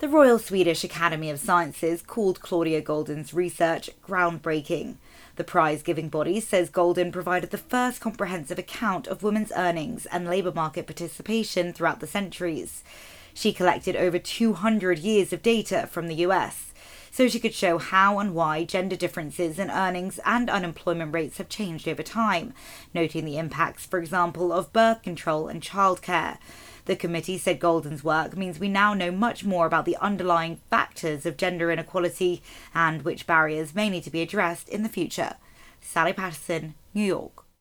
The Royal Swedish Academy of Sciences called Claudia Goldin's research groundbreaking. The prize-giving body says Goldin provided the first comprehensive account of women's earnings and labour market participation throughout the centuries. She collected over 200 years of data from the US, so she could show how and why gender differences in earnings and unemployment rates have changed over time, noting the impacts, for example, of birth control and childcare. The committee said Goldin's work means we now know much more about the underlying factors of gender inequality and which barriers may need to be addressed in the future. Sally Patterson, New York.